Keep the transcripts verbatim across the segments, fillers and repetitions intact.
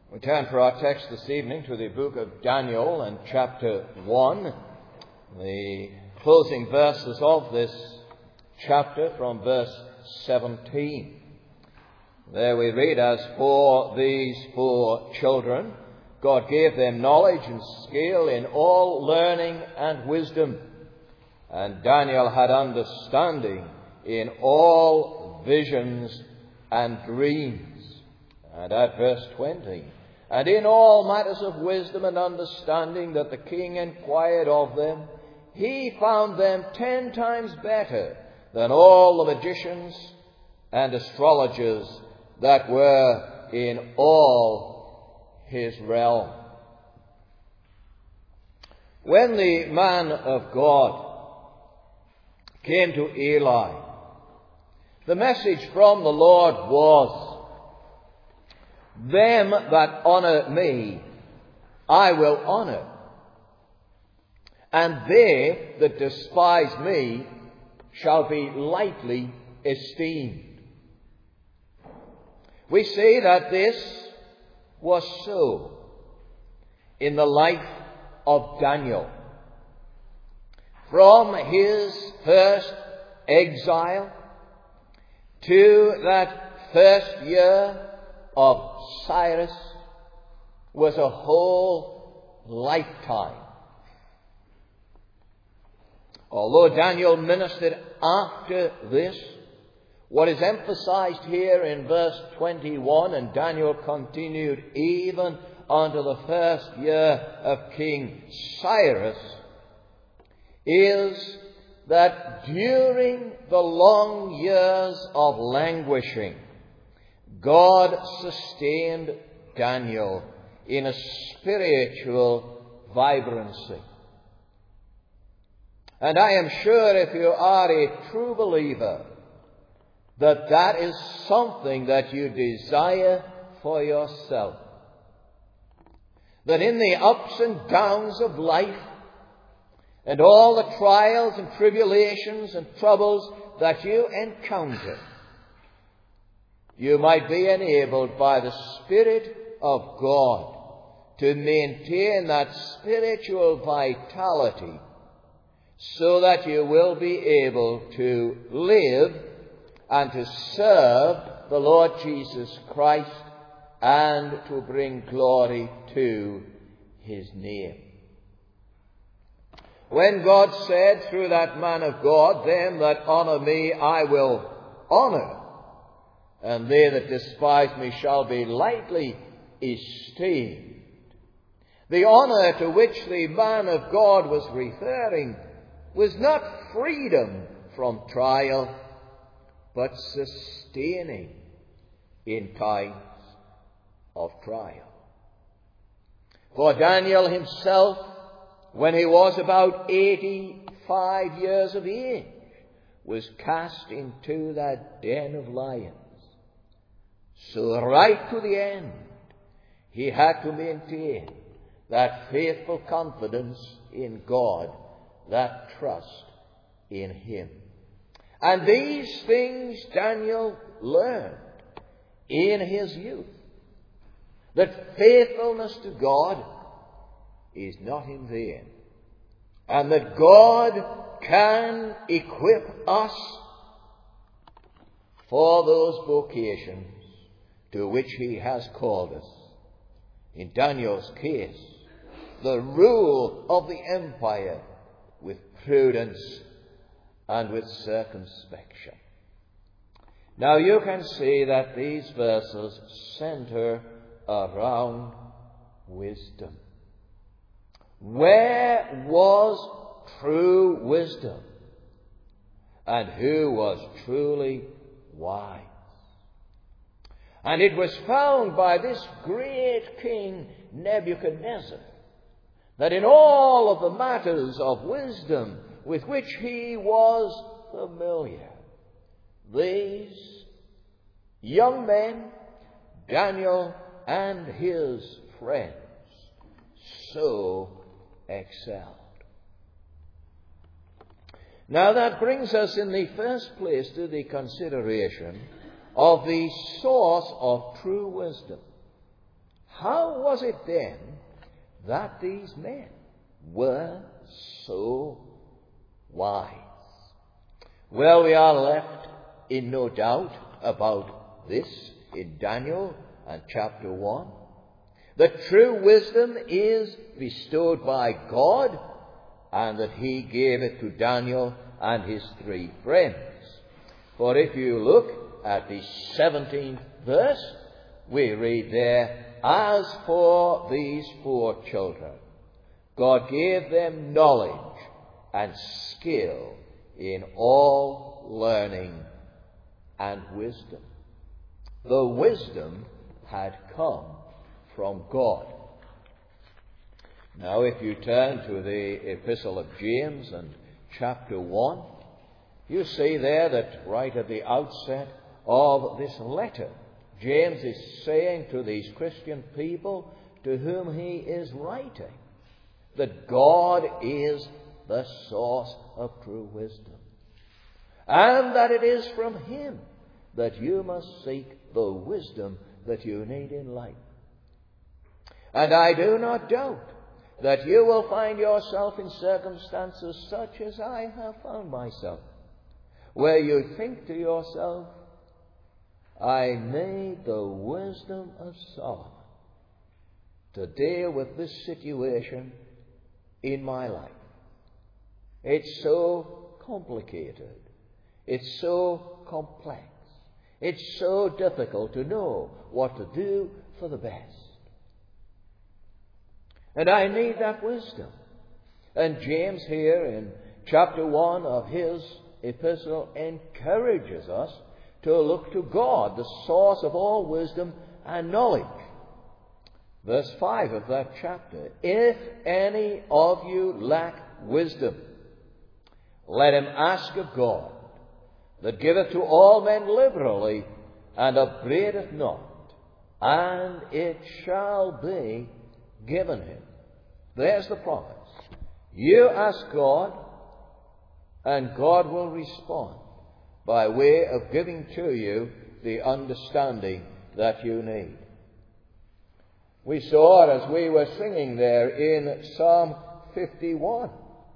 We turn for our text this evening to the book of Daniel and chapter one, the closing verses of this chapter from verse seventeen. There we read, "As for these four children, God gave them knowledge and skill in all learning and wisdom. And Daniel had understanding in all visions and dreams." And at verse twenty, "And in all matters of wisdom and understanding that the king inquired of them, he found them ten times better than all the magicians and astrologers that were in all his realm." When the man of God came to Eli, the message from the Lord was, "Them that honour me, I will honour, and they that despise me shall be lightly esteemed." We see that this was so in the life of Daniel. From his first exile to that first year of Cyrus was a whole lifetime. Although Daniel ministered after this, what is emphasized here in verse twenty-one, "And Daniel continued even unto the first year of King Cyrus," is that during the long years of languishing, God sustained Daniel in a spiritual vibrancy. And I am sure if you are a true believer, that that is something that you desire for yourself. That in the ups and downs of life, and all the trials and tribulations and troubles that you encounter, you might be enabled by the Spirit of God to maintain that spiritual vitality so that you will be able to live and to serve the Lord Jesus Christ and to bring glory to his name. When God said through that man of God, "Them that honour me I will honour, and they that despise me shall be lightly esteemed," the honour to which the man of God was referring was not freedom from trial, but sustaining in times of trial. For Daniel himself, when he was about eighty-five years of age, was cast into that den of lions. So right to the end, he had to maintain that faithful confidence in God, that trust in him. And these things Daniel learned in his youth, that faithfulness to God is not in vain, and that God can equip us for those vocations to which he has called us. In Daniel's case, the rule of the empire with prudence and with circumspection. Now you can see that these verses center around wisdom. Where was true wisdom? And who was truly wise? And it was found by this great king Nebuchadnezzar that in all of the matters of wisdom with which he was familiar, these young men, Daniel and his friends, so excelled. Now that brings us in the first place to the consideration of the source of true wisdom. How was it then that these men were so wise? Well, we are left in no doubt about this in Daniel and chapter one. That true wisdom is bestowed by God, and that he gave it to Daniel and his three friends. For if you look at the seventeenth verse, we read there, "As for these four children, God gave them knowledge and skill in all learning and wisdom." The wisdom had come from God. Now, if you turn to the Epistle of James and chapter one, you see there that right at the outset of this letter, James is saying to these Christian people to whom he is writing that God is the source of true wisdom, and that it is from him that you must seek the wisdom that you need in life. And I do not doubt that you will find yourself in circumstances such as I have found myself, where you think to yourself, I need the wisdom of Solomon to deal with this situation in my life. It's so complicated. It's so complex. It's so difficult to know what to do for the best. And I need that wisdom. And James here in chapter one of his epistle encourages us to look to God, the source of all wisdom and knowledge. Verse five of that chapter, "If any of you lack wisdom, let him ask of God, that giveth to all men liberally, and upbraideth not, and it shall be given him." There's the promise. You ask God, and God will respond by way of giving to you the understanding that you need. We saw it as we were singing there in Psalm fifty-one.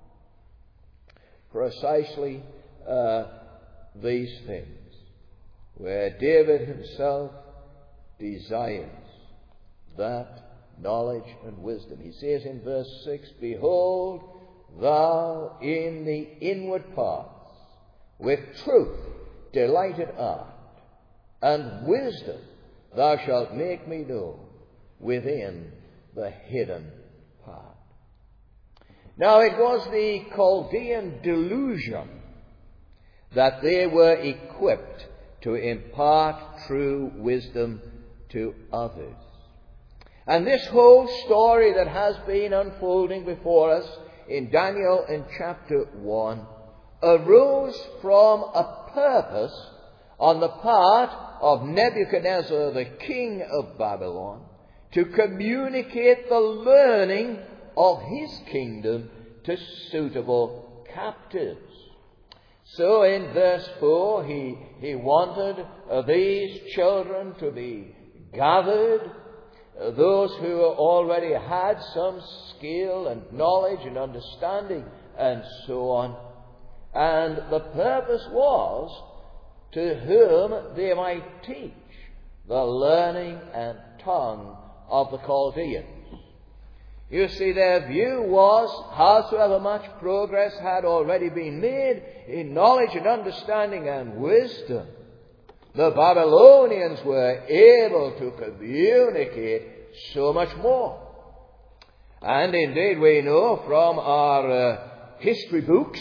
Precisely uh, these things, where David himself desires that knowledge and wisdom. He says in verse six, "Behold, thou in the inward parts with truth delighted art, and wisdom thou shalt make me know within the hidden part." Now it was the Chaldean delusion that they were equipped to impart true wisdom to others. And this whole story that has been unfolding before us in Daniel in chapter one arose from a purpose on the part of Nebuchadnezzar, the king of Babylon, to communicate the learning of his kingdom to suitable captives. So in verse four, he, he wanted uh, these children to be gathered, uh, those who already had some skill and knowledge and understanding and so on. And the purpose was to whom they might teach the learning and tongue of the Chaldeans. You see, their view was, howsoever much progress had already been made in knowledge and understanding and wisdom, the Babylonians were able to communicate so much more. And indeed we know from our uh, history books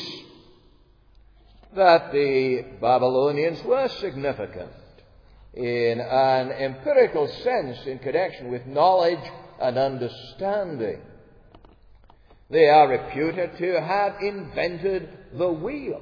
that the Babylonians were significant in an empirical sense in connection with knowledge and understanding. They are reputed to have invented the wheel.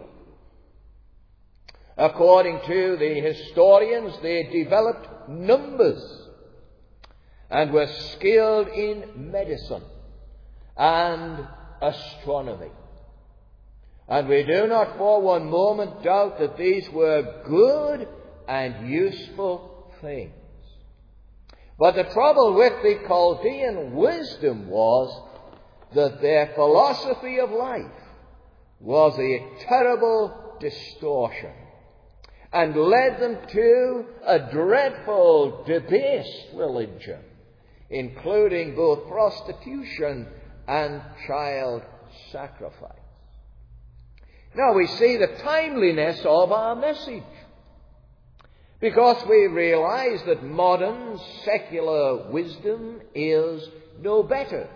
According to the historians, they developed numbers and were skilled in medicine and astronomy. And we do not for one moment doubt that these were good and useful things. But the trouble with the Chaldean wisdom was that their philosophy of life was a terrible distortion and led them to a dreadful, debased religion, including both prostitution and child sacrifice. Now we see the timeliness of our message, because we realize that modern secular wisdom is no better.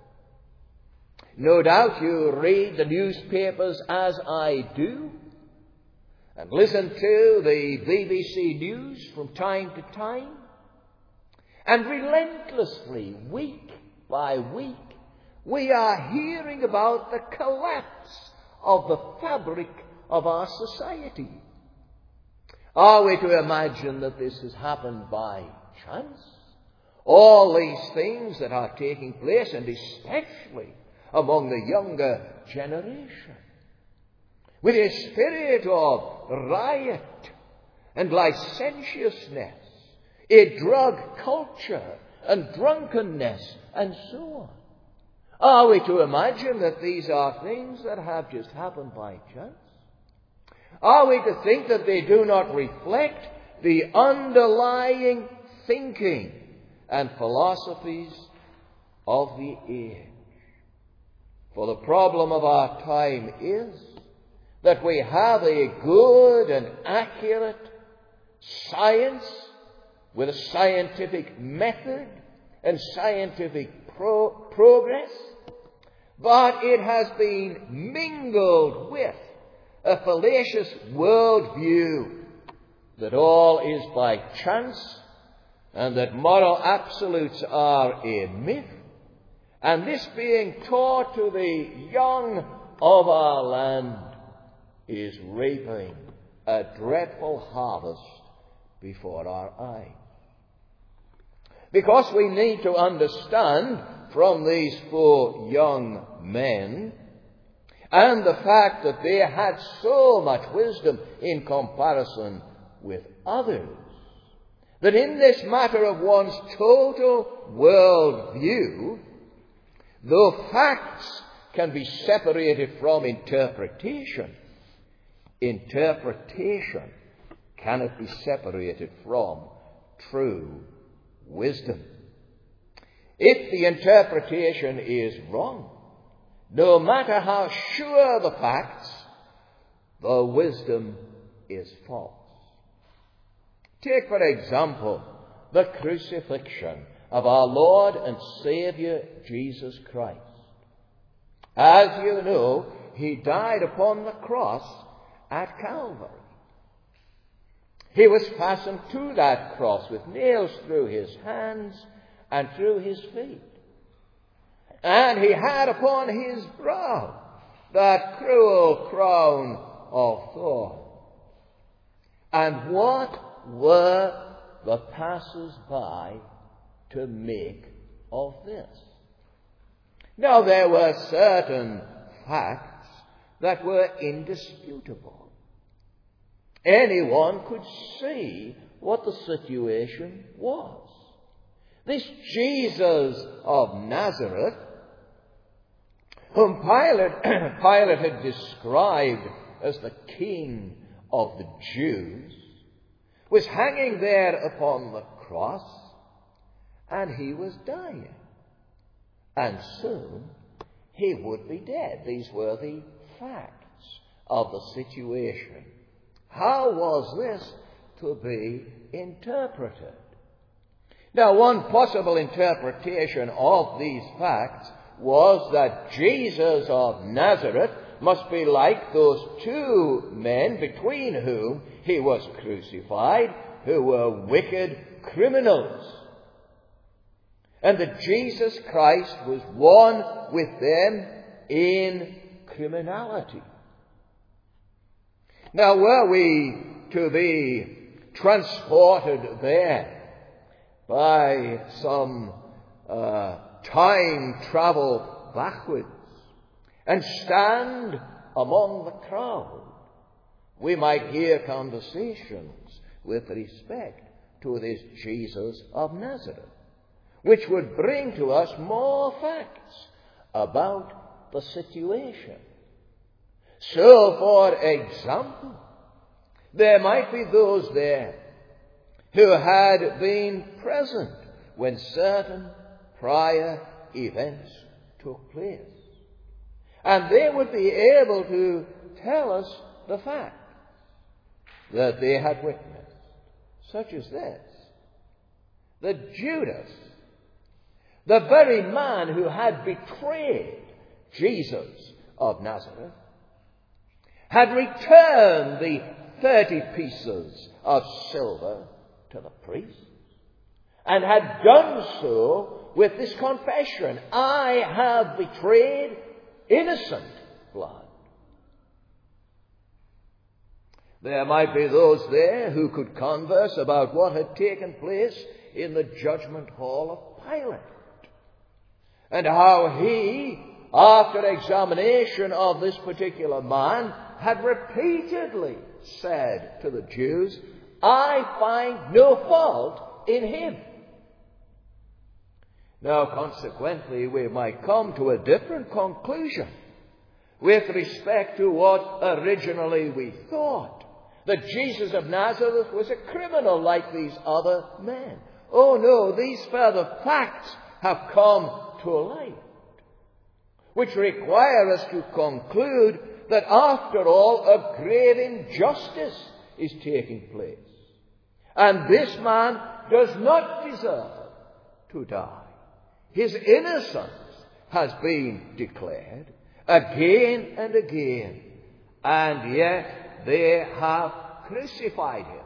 No doubt you read the newspapers as I do, and listen to the B B C News from time to time, and relentlessly, week by week, we are hearing about the collapse of the fabric of our society. Are we to imagine that this has happened by chance? All these things that are taking place, and especially among the younger generation, with a spirit of riot and licentiousness, a drug culture and drunkenness, and so on. Are we to imagine that these are things that have just happened by chance? Are we to think that they do not reflect the underlying thinking and philosophies of the age? For the problem of our time is that we have a good and accurate science with a scientific method and scientific pro- progress, but it has been mingled with a fallacious worldview that all is by chance and that moral absolutes are a myth, and this being taught to the young of our land is reaping a dreadful harvest before our eyes. Because we need to understand from these four young men, and the fact that they had so much wisdom in comparison with others, that in this matter of one's total worldview, though facts can be separated from interpretation, interpretation cannot be separated from true wisdom. If the interpretation is wrong, no matter how sure the facts, the wisdom is false. Take, for example, the crucifixion of our Lord and Saviour Jesus Christ. As you know, he died upon the cross at Calvary. He was fastened to that cross with nails through his hands and through his feet. And he had upon his brow that cruel crown of thorns. And what were the passers-by to make of this? Now, there were certain facts that were indisputable. Anyone could see what the situation was. This Jesus of Nazareth, whom Pilate, Pilate had described as the King of the Jews, was hanging there upon the cross, and he was dying. And soon he would be dead. These were the facts of the situation. How was this to be interpreted? Now, one possible interpretation of these facts was that Jesus of Nazareth must be like those two men between whom he was crucified, who were wicked criminals, and that Jesus Christ was one with them in criminality. Now, were we to be transported there by some uh, time travel backwards and stand among the crowd, we might hear conversations with respect to this Jesus of Nazareth, which would bring to us more facts about the situation. So, for example, there might be those there who had been present when certain prior events took place. And they would be able to tell us the fact that they had witnessed, such as this: that Judas, the very man who had betrayed Jesus of Nazareth, had returned the thirty pieces of silver to the priest, and had done so with this confession: I have betrayed innocent blood. There might be those there who could converse about what had taken place in the judgment hall of Pilate, and how he, after examination of this particular man, had repeatedly said to the Jews, I find no fault in him. Now, consequently, we might come to a different conclusion with respect to what originally we thought, that Jesus of Nazareth was a criminal like these other men. Oh no, these further facts have come to light, which require us to conclude that after all, a grave injustice is taking place, and this man does not deserve to die. His innocence has been declared again and again, and yet they have crucified him.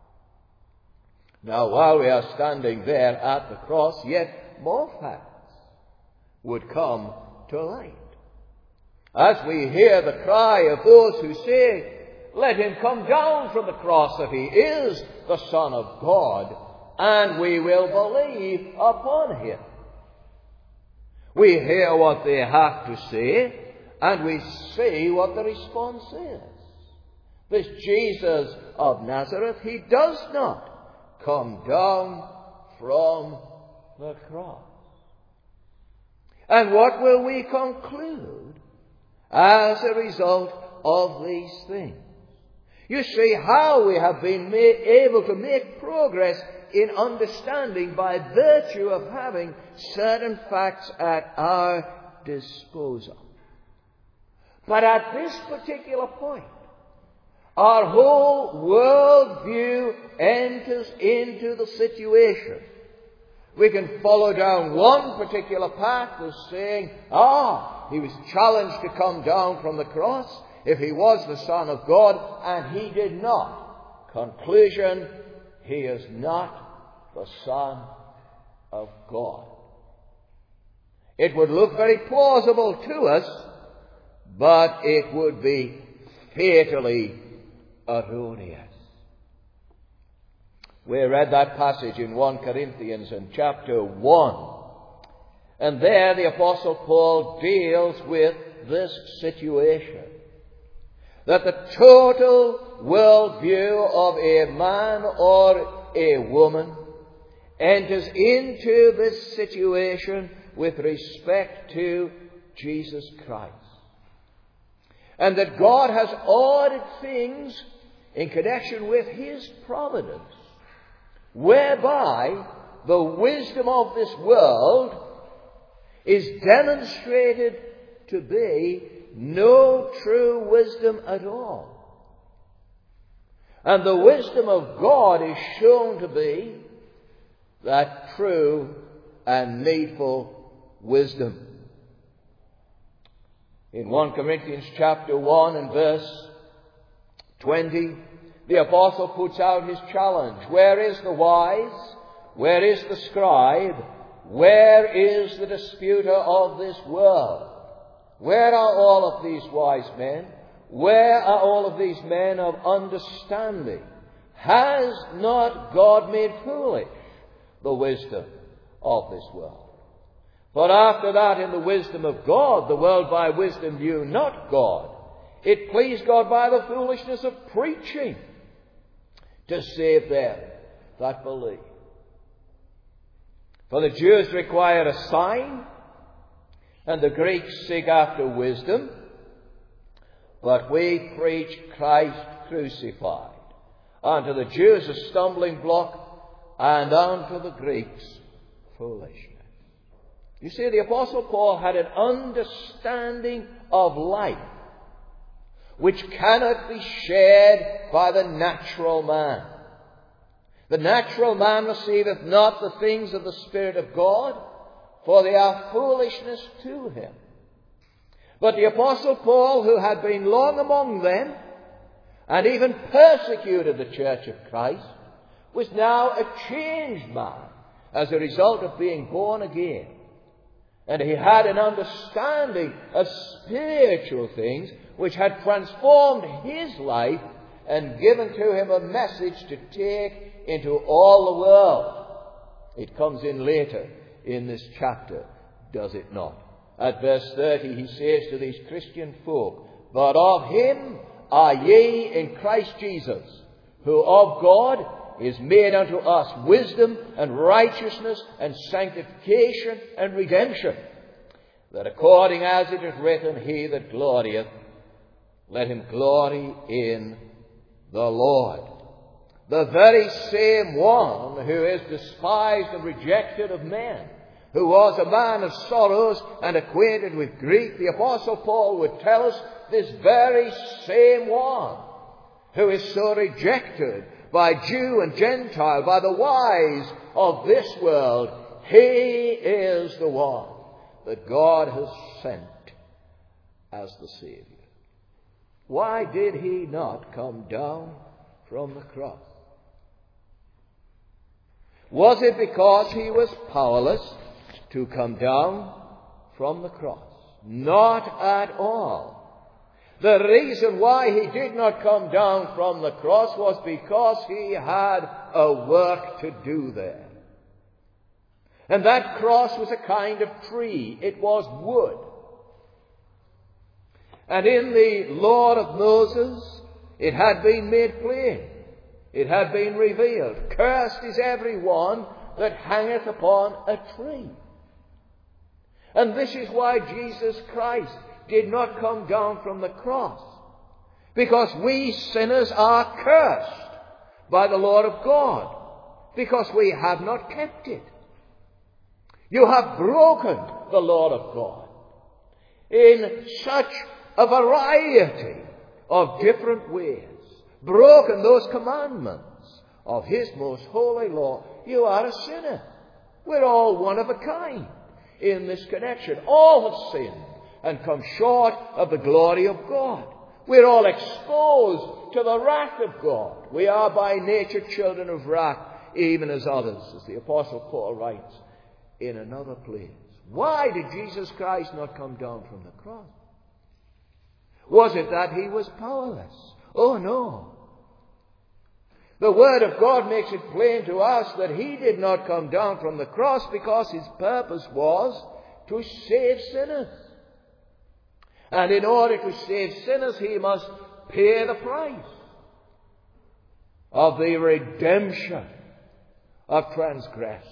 Now, while we are standing there at the cross, yet more facts would come to light. As we hear the cry of those who say, let him come down from the cross if he is the Son of God, and we will believe upon him. We hear what they have to say, and we see what the response is. This Jesus of Nazareth, he does not come down from the cross. And what will we conclude as a result of these things? You see how we have been ma- able to make progress in understanding by virtue of having certain facts at our disposal. But at this particular point, our whole worldview enters into the situation. We can follow down one particular path as saying, ah, he was challenged to come down from the cross if he was the Son of God, and he did not. Conclusion, he is not the Son of God. It would look very plausible to us, but it would be fatally erroneous. We read that passage in First Corinthians in chapter one. And there the Apostle Paul deals with this situation, that the total worldview of a man or a woman enters into this situation with respect to Jesus Christ. And that God has ordered things in connection with his providence, whereby the wisdom of this world is demonstrated to be no true wisdom at all. And the wisdom of God is shown to be that true and needful wisdom. In First Corinthians chapter one and verse twenty, the apostle puts out his challenge. Where is the wise? Where is the scribe? Where is the disputer of this world? Where are all of these wise men? Where are all of these men of understanding? Has not God made foolish the wisdom of this world? But after that, in the wisdom of God, the world by wisdom knew not God. It pleased God by the foolishness of preaching to save them that believe. For the Jews require a sign, and the Greeks seek after wisdom, but we preach Christ crucified. Unto the Jews a stumbling block, and unto the Greeks foolishness. You see, the Apostle Paul had an understanding of life which cannot be shared by the natural man. The natural man receiveth not the things of the Spirit of God, for they are foolishness to him. But the Apostle Paul, who had been long among them, and even persecuted the church of Christ, was now a changed man as a result of being born again. And he had an understanding of spiritual things which had transformed his life and given to him a message to take into all the world. It comes in later in this chapter, does it not? At verse thirty he says to these Christian folk, but of him are ye in Christ Jesus, who of God is made unto us wisdom and righteousness and sanctification and redemption, that according as it is written, he that glorieth, let him glory in the Lord. The very same one who is despised and rejected of men, who was a man of sorrows and acquainted with grief, the Apostle Paul would tell us this very same one who is so rejected by Jew and Gentile, by the wise of this world, he is the one that God has sent as the Savior. Why did he not come down from the cross? Was it because he was powerless to come down from the cross? Not at all. The reason why he did not come down from the cross was because he had a work to do there. And that cross was a kind of tree. It was wood. And in the law of Moses, it had been made plain. It had been revealed. Cursed is every one that hangeth upon a tree. And this is why Jesus Christ did not come down from the cross. Because we sinners are cursed by the Lord of God. Because we have not kept it. You have broken the Lord of God in such a variety of different ways. Broken those commandments of his most holy law. You are a sinner. We're all one of a kind in this connection. All have sinned and come short of the glory of God. We're all exposed to the wrath of God. We are by nature children of wrath, even as others, as the Apostle Paul writes in another place. Why did Jesus Christ not come down from the cross? Was it that he was powerless? Oh, no. The Word of God makes it plain to us that he did not come down from the cross because his purpose was to save sinners. And in order to save sinners, he must pay the price of the redemption of transgressors.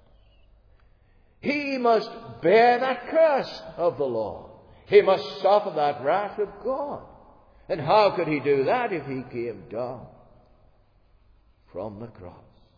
He must bear that curse of the law. He must suffer that wrath of God. And how could he do that if he came down from the cross?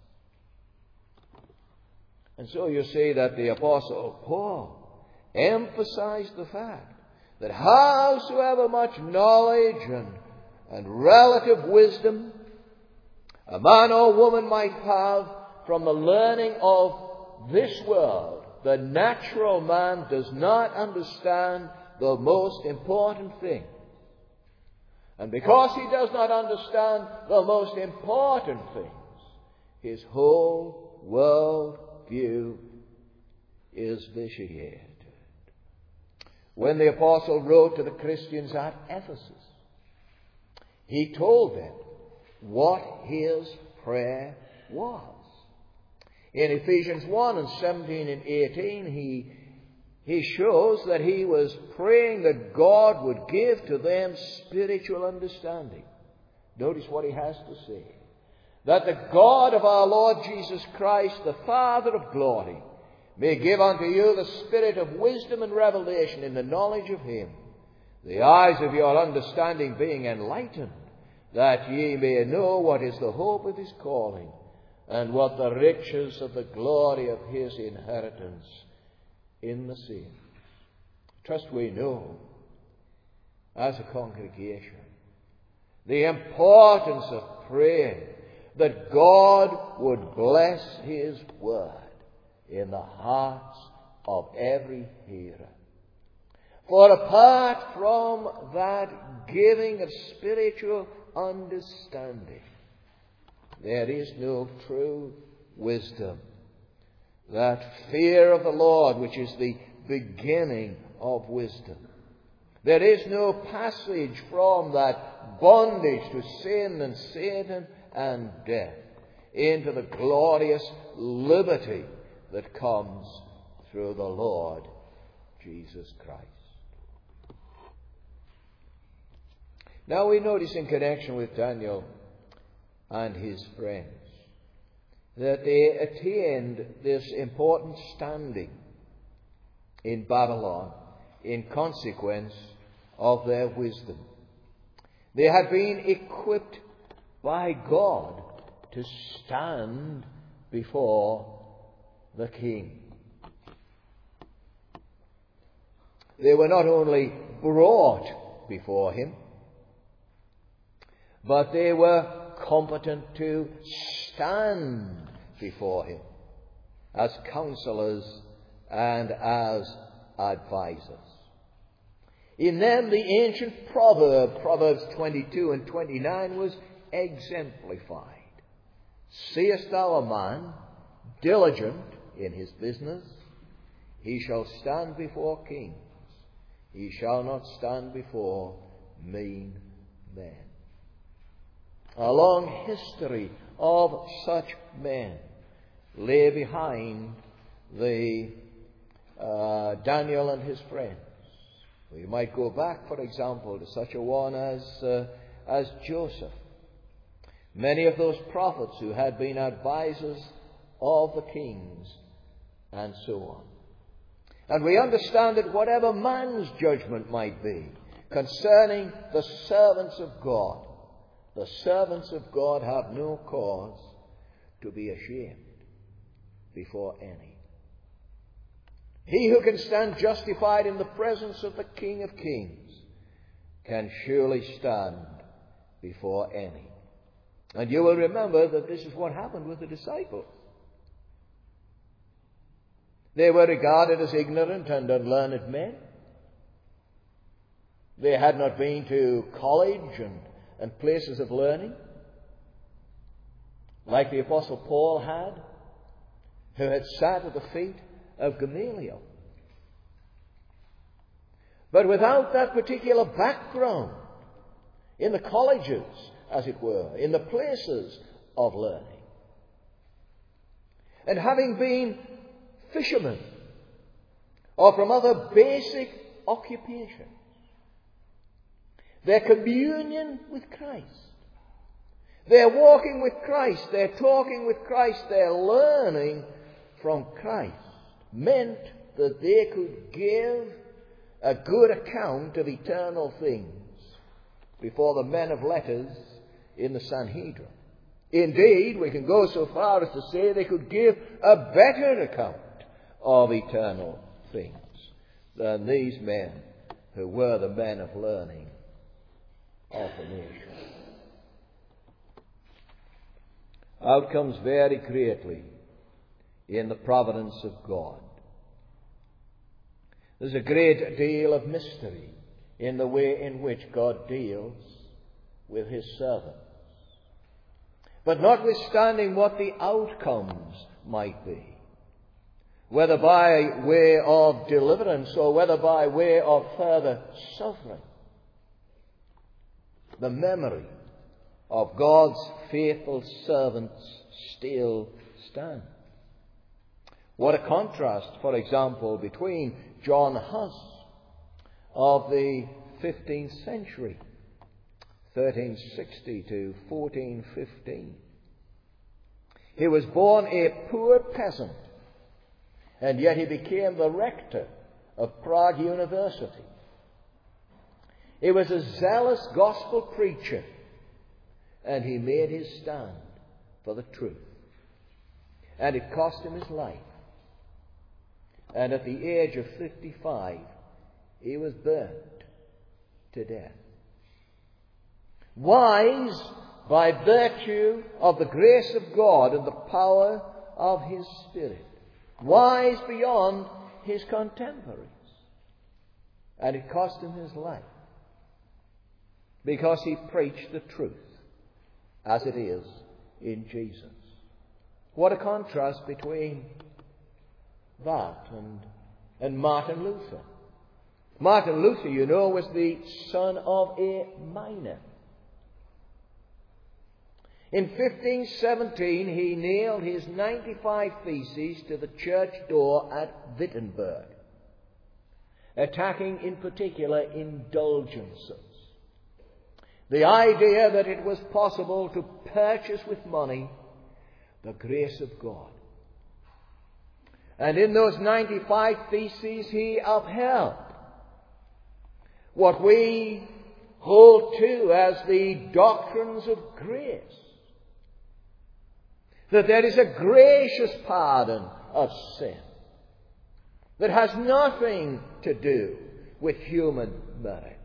And so you see that the Apostle Paul emphasized the fact that howsoever much knowledge and, and relative wisdom a man or woman might have from the learning of this world, the natural man does not understand the most important thing. And because he does not understand the most important things, his whole world view is vitiated. When the apostle wrote to the Christians at Ephesus, he told them what his prayer was. In Ephesians one and seventeen and eighteen, he, he shows that he was praying that God would give to them spiritual understanding. Notice what he has to say. that the God of our Lord Jesus Christ, the Father of glory, may give unto you the spirit of wisdom and revelation in the knowledge of him, the eyes of your understanding being enlightened, that ye may know what is the hope of his calling, and what the riches of the glory of his inheritance in the saints. Trust we know, as a congregation, the importance of praying that God would bless his word in the hearts of every hearer. For apart from that giving of spiritual understanding, there is no true wisdom. That fear of the Lord, which is the beginning of wisdom. There is no passage from that bondage to sin and Satan and death into the glorious liberty that comes through the Lord Jesus Christ. Now we notice in connection with Daniel and his friends that they attained this important standing in Babylon in consequence of their wisdom. They had been equipped by God to stand before the king. They were not only brought before him, but they were competent to stand before him as counselors and as advisors. In them, the ancient proverb, Proverbs twenty-two and twenty-nine, was exemplified. Seest thou a man diligent in his business? He shall stand before kings. He shall not stand before mean men. A long history of such men lay behind the uh, Daniel and his friends. We might go back, for example, to such a one as uh, as Joseph. Many of those prophets who had been advisors of the kings, and so on. And we understand that whatever man's judgment might be concerning the servants of God, the servants of God have no cause to be ashamed before any. He who can stand justified in the presence of the King of Kings can surely stand before any. And you will remember that this is what happened with the disciples. They were regarded as ignorant and unlearned men. They had not been to college and, and places of learning, like the Apostle Paul had, who had sat at the feet of Gamaliel. But without that particular background, in the colleges, as it were, in the places of learning, and having been fishermen, or from other basic occupations, their communion with Christ, their walking with Christ, their talking with Christ, their learning from Christ, meant that they could give a good account of eternal things before the men of letters in the Sanhedrin. Indeed, we can go so far as to say they could give a better account of eternal things than these men who were the men of learning of the nation. Outcomes vary greatly in the providence of God. There's a great deal of mystery in the way in which God deals with his servants. But notwithstanding what the outcomes might be, whether by way of deliverance or whether by way of further suffering, the memory of God's faithful servants still stands. What a contrast, for example, between John Huss of the fifteenth century, thirteen sixty to fourteen fifteen, He was born a poor peasant, and yet he became the rector of Prague University. He was a zealous gospel preacher, and he made his stand for the truth. And it cost him his life. And at the age of fifty-five, he was burned to death. Wise by virtue of the grace of God and the power of his Spirit. Wise beyond his contemporaries. And it cost him his life, because he preached the truth as it is in Jesus. What a contrast between that and, and Martin Luther. Martin Luther, you know, was the son of a miner. In fifteen seventeen, he nailed his ninety-five Theses to the church door at Wittenberg, attacking in particular indulgences. The idea that it was possible to purchase with money the grace of God. And in those ninety-five Theses, he upheld what we hold to as the doctrines of grace. That there is a gracious pardon of sin that has nothing to do with human merit.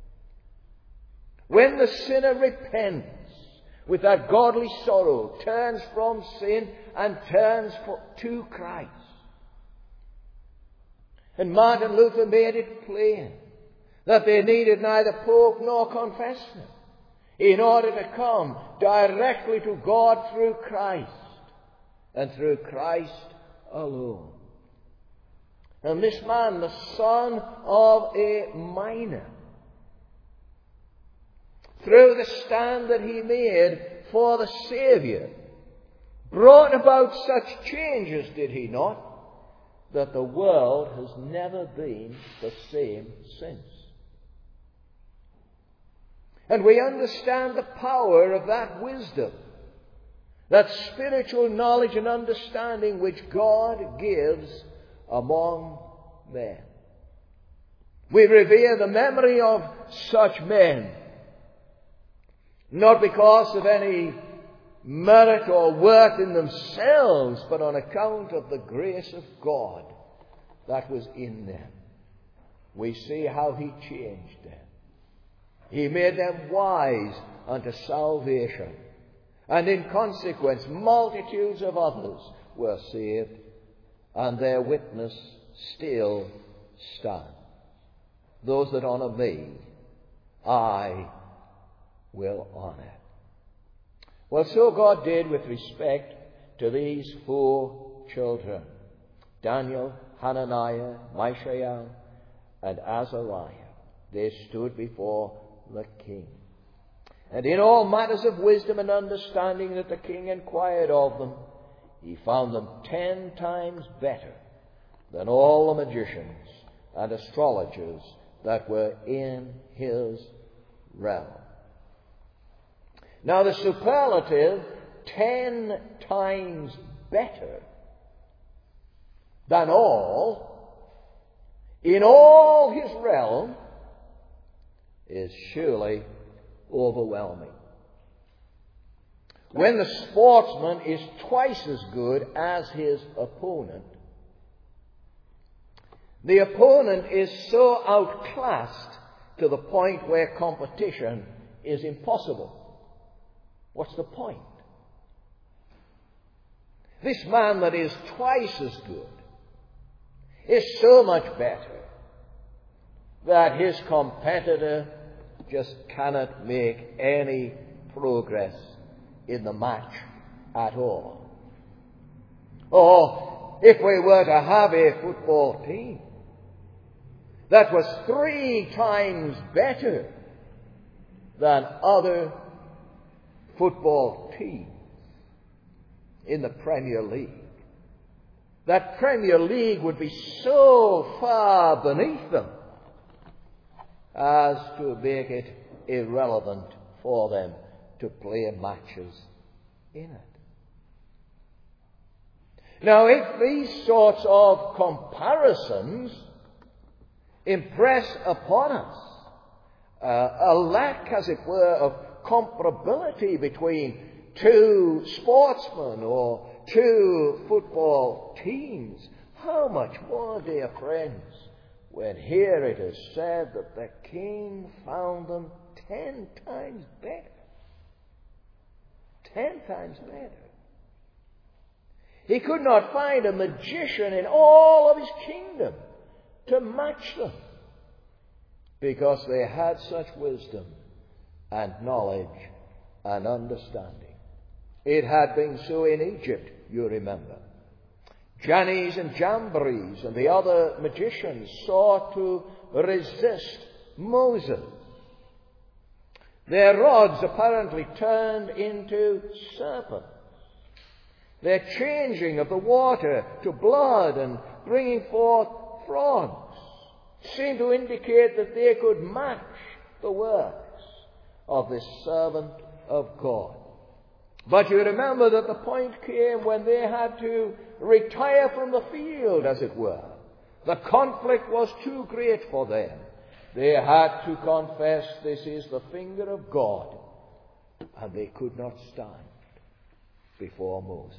When the sinner repents with that godly sorrow, turns from sin and turns for, to Christ. And Martin Luther made it plain that they needed neither pope nor confessor in order to come directly to God through Christ and through Christ alone. And this man, the son of a miner, through the stand that he made for the Saviour, brought about such changes, did he not, that the world has never been the same since. And we understand the power of that wisdom, that spiritual knowledge and understanding which God gives among men. We revere the memory of such men, not because of any merit or worth in themselves, but on account of the grace of God that was in them. We see how he changed them. He made them wise unto salvation. And in consequence, multitudes of others were saved, and their witness still stands. Those that honour me, I will honour. Well, so God did with respect to these four children, Daniel, Hananiah, Mishael, and Azariah. They stood before the king. And in all matters of wisdom and understanding that the king inquired of them, he found them ten times better than all the magicians and astrologers that were in his realm. Now the superlative, ten times better than all, in all his realm, is surely overwhelming. When the sportsman is twice as good as his opponent, the opponent is so outclassed to the point where competition is impossible. What's the point? This man that is twice as good is so much better that his competitor just cannot make any progress in the match at all. Or if we were to have a football team that was three times better than other football teams in the Premier League, that Premier League would be so far beneath them as to make it irrelevant for them to play matches in it. Now, if these sorts of comparisons impress upon us uh, a lack, as it were, of comparability between two sportsmen or two football teams, how much more, dear friends, when here it is said that the king found them ten times better. Ten times better. He could not find a magician in all of his kingdom to match them, because they had such wisdom and knowledge and understanding. It had been so in Egypt, you remember. Jannes and Jambres and the other magicians sought to resist Moses. Their rods apparently turned into serpents. Their changing of the water to blood and bringing forth frogs seemed to indicate that they could match the works of this servant of God. But you remember that the point came when they had to retire from the field, as it were. The conflict was too great for them. They had to confess, this is the finger of God. And they could not stand before Moses.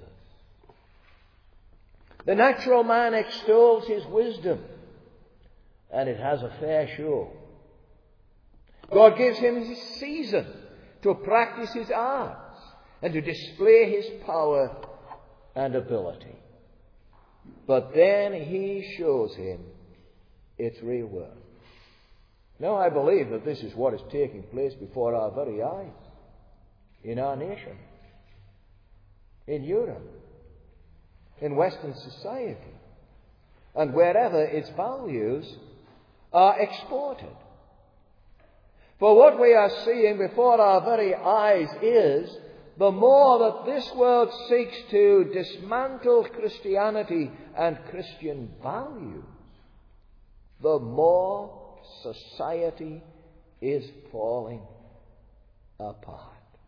The natural man extols his wisdom, and it has a fair show. God gives him his season to practice his arts and to display his power and ability. But then he shows him its real worth. Now, I believe that this is what is taking place before our very eyes in our nation, in Europe, in Western society, and wherever its values are exported. For what we are seeing before our very eyes is the more that this world seeks to dismantle Christianity and Christian values, the more society is falling apart.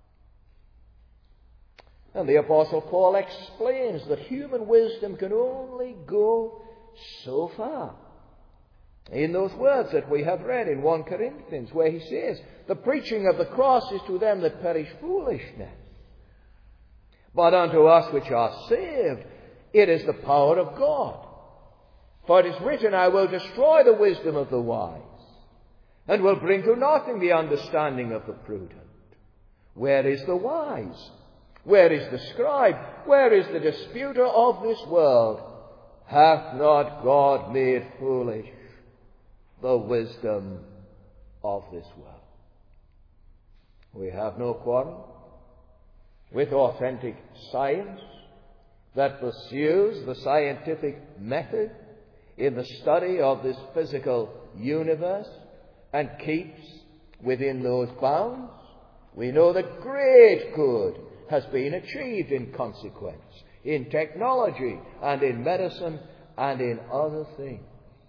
And the Apostle Paul explains that human wisdom can only go so far. In those words that we have read in First Corinthians, where he says, the preaching of the cross is to them that perish foolishness. But unto us which are saved, it is the power of God. For it is written, I will destroy the wisdom of the wise, and will bring to nothing the understanding of the prudent. Where is the wise? Where is the scribe? Where is the disputer of this world? Hath not God made foolish the wisdom of this world? We have no quarrel with authentic science that pursues the scientific method in the study of this physical universe and keeps within those bounds. We know that great good has been achieved in consequence, in technology and in medicine and in other things.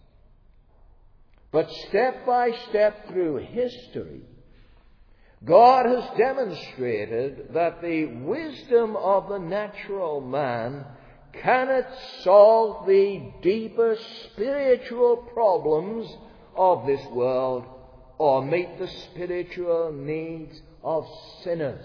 But step by step through history, God has demonstrated that the wisdom of the natural man cannot solve the deeper spiritual problems of this world or meet the spiritual needs of sinners.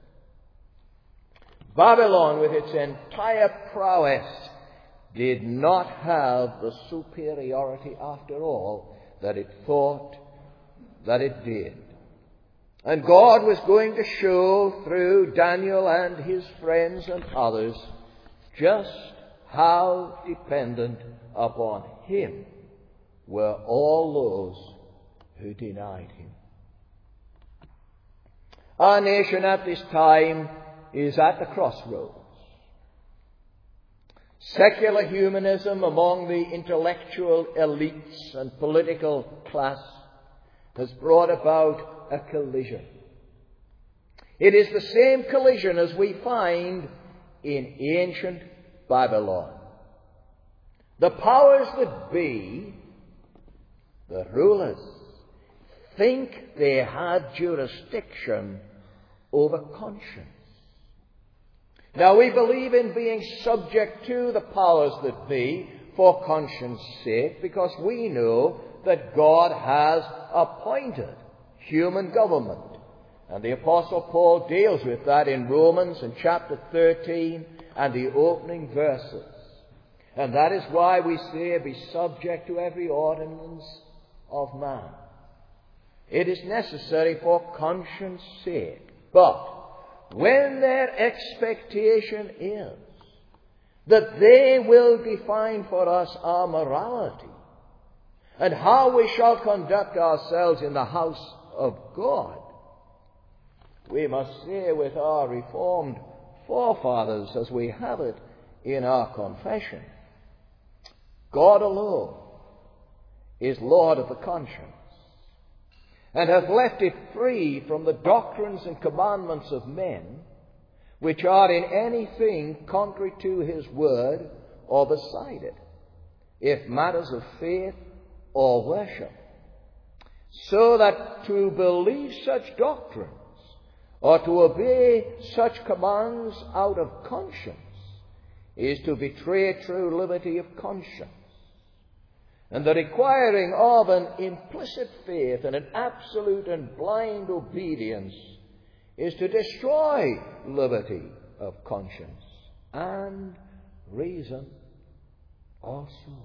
Babylon, with its entire prowess, did not have the superiority, after all, that it thought that it did. And God was going to show through Daniel and his friends and others just how dependent upon him were all those who denied him. Our nation at this time is at the crossroads. Secular humanism among the intellectual elites and political class has brought about a collision. It is the same collision as we find in ancient Babylon. The powers that be, the rulers, think they had jurisdiction over conscience. Now, we believe in being subject to the powers that be for conscience sake, because we know that God has appointed human government. And the Apostle Paul deals with that in Romans in chapter thirteen and the opening verses. And that is why we say, be subject to every ordinance of man. It is necessary for conscience sake. But when their expectation is that they will define for us our morality and how we shall conduct ourselves in the house of God, we must say with our Reformed forefathers, as we have it in our confession, God alone is Lord of the conscience, and hath left it free from the doctrines and commandments of men, which are in anything contrary to his word or beside it, if matters of faith or worship, so that to believe such doctrines or to obey such commands out of conscience is to betray true liberty of conscience. And the requiring of an implicit faith and an absolute and blind obedience is to destroy liberty of conscience and reason also.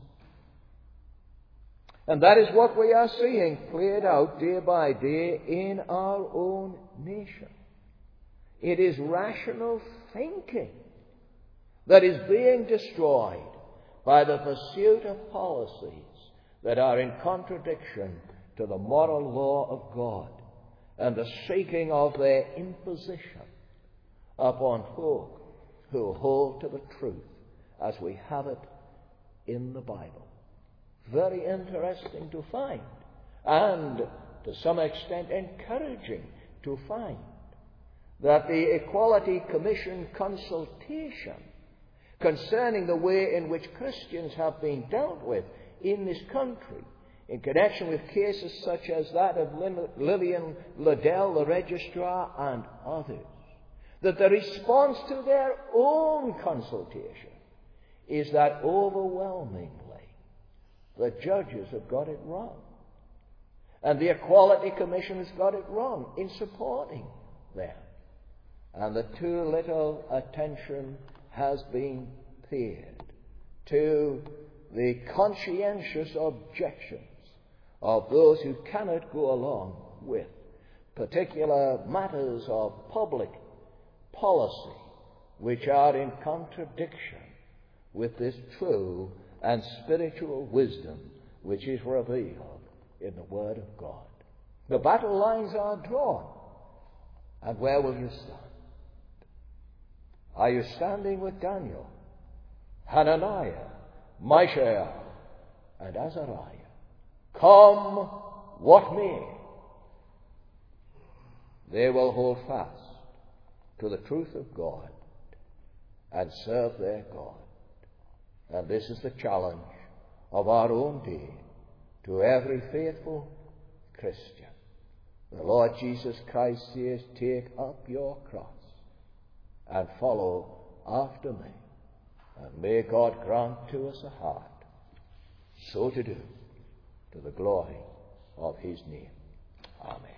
And that is what we are seeing played out day by day in our own nation. It is rational thinking that is being destroyed by the pursuit of policies that are in contradiction to the moral law of God and the seeking of their imposition upon folk who hold to the truth as we have it in the Bible. Very interesting to find, and to some extent encouraging to find, that the Equality Commission consultation concerning the way in which Christians have been dealt with in this country, in connection with cases such as that of Lillian Liddell, the registrar, and others, that the response to their own consultation is that overwhelmingly the judges have got it wrong. And the Equality Commission has got it wrong in supporting them. And that too little attention has been paid to the conscientious objections of those who cannot go along with particular matters of public policy which are in contradiction with this true and spiritual wisdom which is revealed in the Word of God. The battle lines are drawn. And where will you stand? Are you standing with Daniel, Hananiah, Mishael, and Azariah? Come what may, they will hold fast to the truth of God and serve their God. And this is the challenge of our own day to every faithful Christian. The Lord Jesus Christ says, take up your cross and follow after me. And may God grant to us a heart so to do, to the glory of his name. Amen.